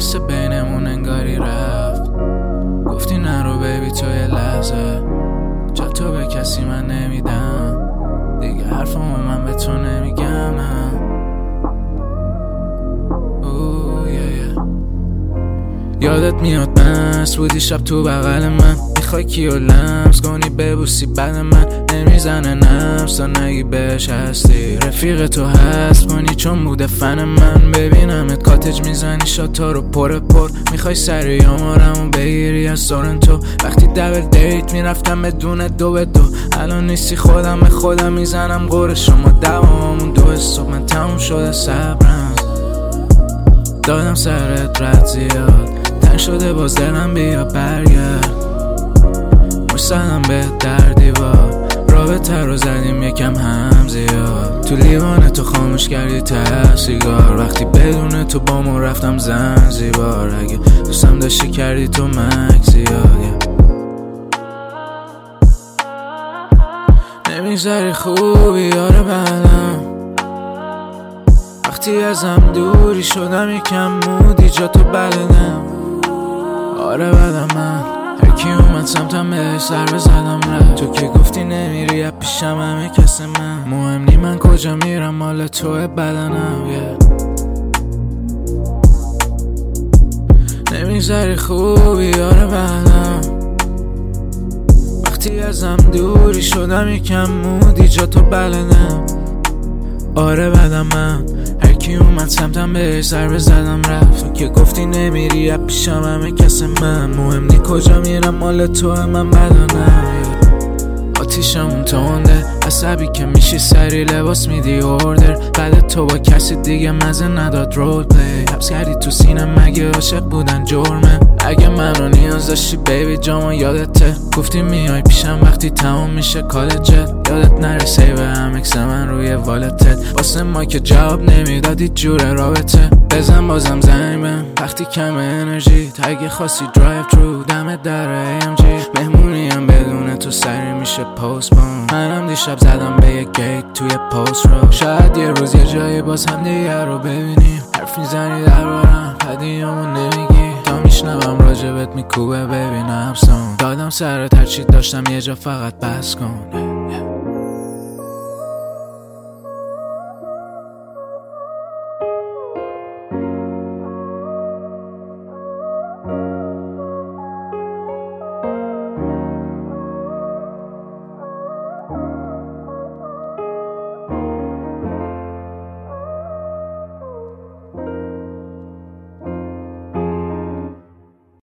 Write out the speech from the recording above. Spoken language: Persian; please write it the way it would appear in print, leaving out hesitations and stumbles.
مثل بینمون انگاری رفت. گفتی نرو بیبی تو یه لحظه، جا تو به کسی من نمیدم دیگه، حرفمو من به تو نمیگم نه. یادت میاد مست بودی شب تو بغل من، میخوای کیو لمس کنی ببوسی بعد من، نمیزنه نفس تا نگی بهش هستی، رفیق تو هست کنی چون بوده فن من. ببینمت کاتج میزنی شاتا رو پر میخوای سری آمارمو بگیری از تورنتو. وقتی دبل دیت میرفتم بدون دو به دو، الان نیستی خودم به خودم میزنم قور شما دوامون 2 صبح. من تموم شده صبرم، دادم سرت رد زیاد، تن شده باز دلم بیا برگرد. مشتدم به در دیوار، رابطه رو زدیم یکم هم زیاد، تو لیوان تو خاموش کردی ته سیگار، وقتی بدون تو با ما رفتم زنزیبار. اگه دوستم داشتی کردی تو مک زیاد، نمیذاری خوبی یاره بعدم، وقتی ازم دوری شدم یکم مودی جا تو بلدم. آره بدم من هرکی اومد سمتم به سر بزدم رفت، تو که گفتی نمیری از پیشم همه کس من، مهم نی من کجا میرم مال توه بدنم نمیذاری خوبی یاره بعدم، وقتی ازم دوری شدم یکم مودی جا تو بلدم. آره بدم من هرکی اومد سمتم به سر بزدم رفت، تو که گفتی نمیری از پیشم همه کس من، مهم نی کجا میرم مال توه من بدنم. آتیشمون تونده عصبی که میشی سری لباس میدی اوردر، بعد تو با کسی دیگه مزه نداد رول پلی، حبس کردی تو سینه مگه عاشق بودن جرمه. اگه من رو نیاز داشتی بیبی جاما یادته، گفتی میای پیشم وقتی تمام میشه کالجت، یادت نره سیو هم اکس من روی والتت، واسه ما که جواب نمیدادی جور رابطه. بزن بازم زنگ بهم وقتی کم انرژی، اگه خواستی درایو ترو دم در AMG، مهمونیم بدون تو سری میشه پستپون. منم دیشب زدم به یک گیت توی پست رو، شاید یه روز یه جایی باز هم دیگه رو ببینیم، حرف میزنی دربارم پدیامون نمیگی، تا میشنوم راجبت میکوبه ببینم سون، دادم سرت هرچی داشتم یه جا فقط بس کن.